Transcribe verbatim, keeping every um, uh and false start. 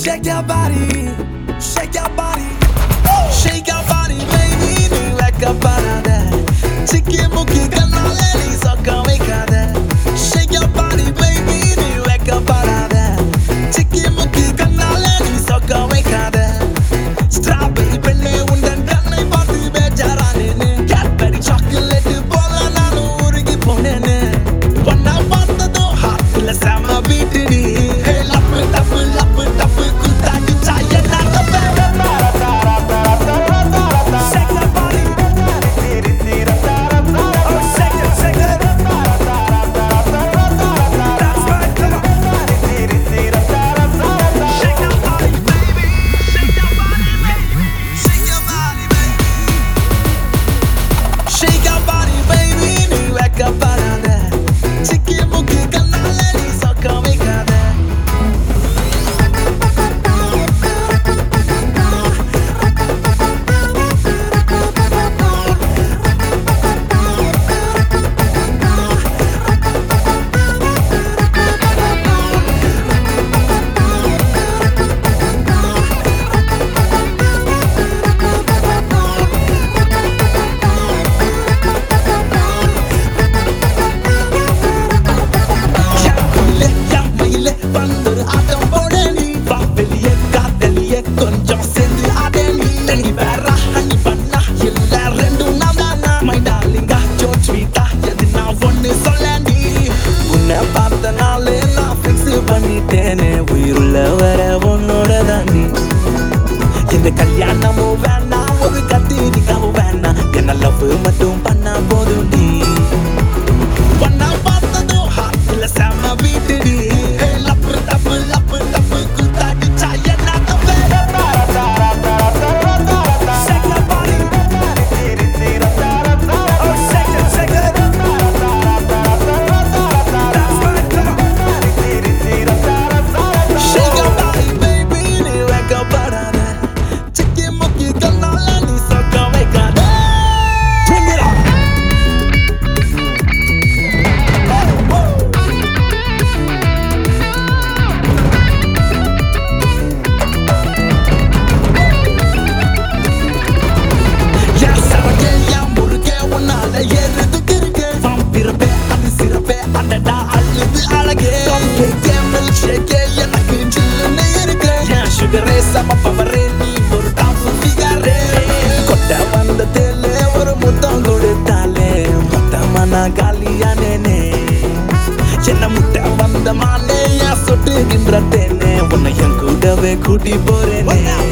Shake your body, shake your body, shake your body, baby. நீ வெக்கப்படாத, சிக்கி முக்கி கண்ணால நீ சொக்க வைக்காத. Shake your body, baby. நீ வெக்கப்படாத, சிக்கி முக்கி கண்ணால நீ சொக்க வைக்காத. Strawberry பெண்ணே உந்தன் கண்ணை பார்த்து பேஜாரானேனே. Cadbury chocolate போல நானும் உருகி போனேனே. ஒன்னா பார்த்ததும் ஹார்ட்ல செம பீட்டுடி. Hey லப்பு டப்பு லப்பு டப்பு குத்தாடி சாய நாட்ட பேர தார தார தார தார. Shake your body, தீரி தீர தார தார. Oh shake it, shake it, தார தார தார தார. That's right, come on. Theory தீர தார தார. Shake your body, baby. Shake your body, baby. Shake your body, baby. Shake your body, baby. நீ வெக்கப்படாத, சிக்கி முக்கி கண்ணால நீ சொக்க வைக்காத. யாக்குள்ளே யாமையிலே வந்தொரு ஆட்டம் போட நீ. வா வெளியே காதலியே கொஞ்சம் சேர்ந்து ஆட நீ. தனி வேறா ஹனி பண்ணா இல்ல ரெண்டும் நான் தானா. My darling ah so sweet ஆ எது நான் ஒண்ணு சொல்ல நீ. உன்னை பார்த்த நாளே நான் fix பண்ணிட்டேனே. உயிருள்ள வர உன்னோட தான் நீ. இந்த கல்யாணமும் வேணாம், ஒரு கத்திரிக்காவும் வேணாம். என்ன லவ் மட்டும் பண்ணா போதும் நீ. ஒன்னா பார்த்ததும் ஹார்ட்ல செம பீட்டுடி. Hey லப்பு டப்பு லப்பு டப்பு குத்தாடி சாய நாட்ட பேர தார தார தார தார. Shake your body, தீரி தீர தார தார. Oh shake it, shake it, தார தார தார தார. That's right, come on. Theory தீர தார தார. Shake your body, baby. நீ வெக்கப்படாத, சிக்கி முக்கி கண்ணால நீ சொக்க வைக்காத. Bring it on. என் சரக்கே, என் முறுக்கே, உன்னால ஏறுதுக்கு இருக்கே. வாம்பிருப்பே, அது சிறப்பே, அடடா அள்ளுது அழகே. கப்கேக்கே, milkshake, எனக்கு ஜில்லுன்னு இருக்கு. என் sugar-ஏ, செம power-ஏ, நீ ஒரு top figure-ஏ. கொட்ட வந்த தேளே, ஒரு முத்தம் கொடுத்தாலே, மொத்தமா நான் காலியானேனே. என்ன முட்டை வந்த மானே, என் சொட்டுகின்ற தேனே, உன்னை என் கூடவே கூட்டி போறேனே.